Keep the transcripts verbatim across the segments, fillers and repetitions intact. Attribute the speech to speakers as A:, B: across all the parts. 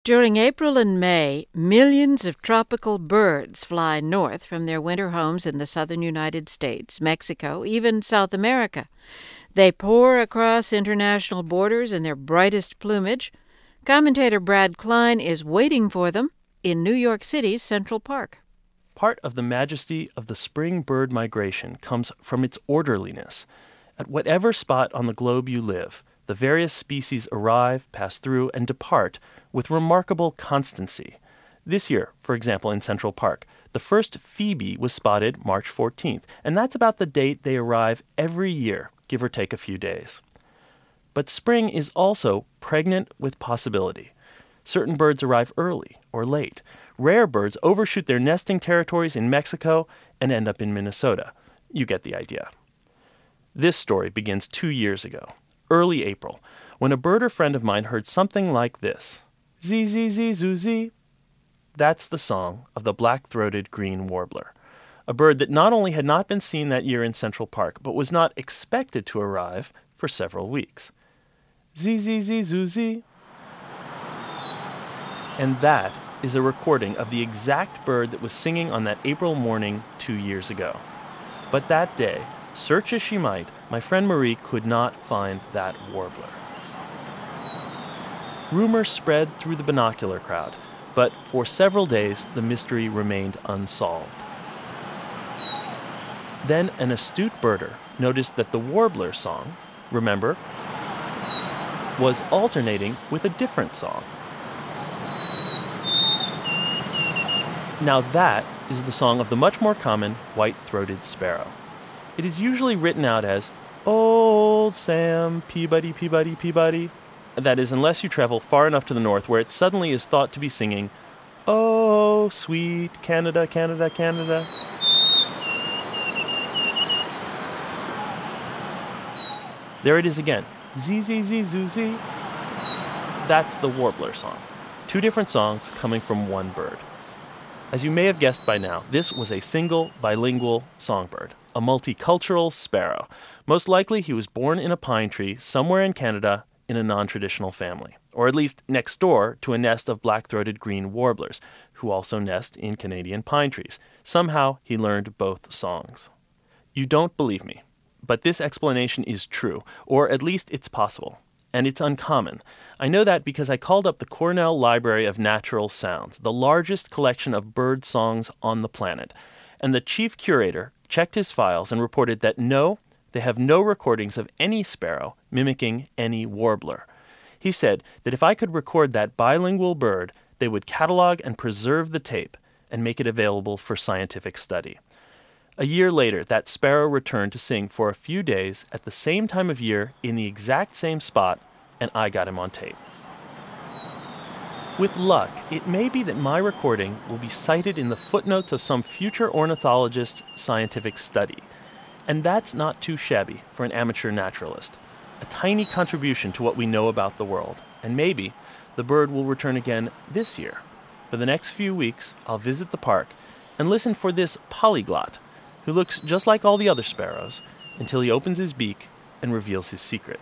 A: During April and May, millions of tropical birds fly north from their winter homes in the southern United States, Mexico, even South America. They pour across international borders in their brightest plumage. Commentator Brad Klein is waiting for them in New York City's Central Park.
B: Part of the majesty of the spring bird migration comes from its orderliness. At whatever spot on the globe you live, the various species arrive, pass through, and depart with remarkable constancy. This year, for example, in Central Park, the first phoebe was spotted March fourteenth, and that's about the date they arrive every year, give or take a few days. But spring is also pregnant with possibility. Certain birds arrive early or late. Rare birds overshoot their nesting territories in Mexico and end up in Minnesota. You get the idea. This story begins two years ago, early April, when a birder friend of mine heard something like this. Zee, zee, zee, zoo, zee. That's the song of the black-throated green warbler, a bird that not only had not been seen that year in Central Park, but was not expected to arrive for several weeks. Zee, zee, zee, zoo, zee. And that is a recording of the exact bird that was singing on that April morning two years ago. But that day, search as she might, my friend Marie could not find that warbler. Rumors spread through the binocular crowd, but for several days the mystery remained unsolved. Then an astute birder noticed that the warbler song, remember, was alternating with a different song. Now that is the song of the much more common white-throated sparrow. It is usually written out as, Old Sam Peabody, Peabody, Peabody. That is, unless you travel far enough to the north where it suddenly is thought to be singing, Oh, sweet Canada, Canada, Canada. There it is again. Zee, zee, zee, zoo, zee. That's the warbler song. Two different songs coming from one bird. As you may have guessed by now, this was a single bilingual songbird, a multicultural sparrow. Most likely he was born in a pine tree somewhere in Canada in a non-traditional family, or at least next door to a nest of black-throated green warblers, who also nest in Canadian pine trees. Somehow he learned both songs. You don't believe me, but this explanation is true, or at least it's possible. And it's uncommon. I know that because I called up the Cornell Library of Natural Sounds, the largest collection of bird songs on the planet. And the chief curator checked his files and reported that no, they have no recordings of any sparrow mimicking any warbler. He said that if I could record that bilingual bird, they would catalog and preserve the tape and make it available for scientific study. A year later, that sparrow returned to sing for a few days at the same time of year in the exact same spot, and I got him on tape. With luck, it may be that my recording will be cited in the footnotes of some future ornithologist's scientific study. And that's not too shabby for an amateur naturalist. A tiny contribution to what we know about the world. And maybe the bird will return again this year. For the next few weeks, I'll visit the park and listen for this polyglot, who looks just like all the other sparrows, until he opens his beak and reveals his secret.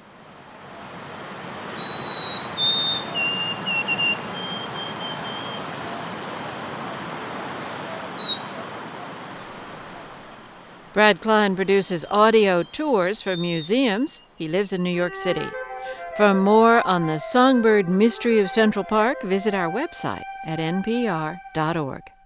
A: Brad Klein produces audio tours for museums. He lives in New York City. For more on the songbird mystery of Central Park, visit our website at n p r dot org.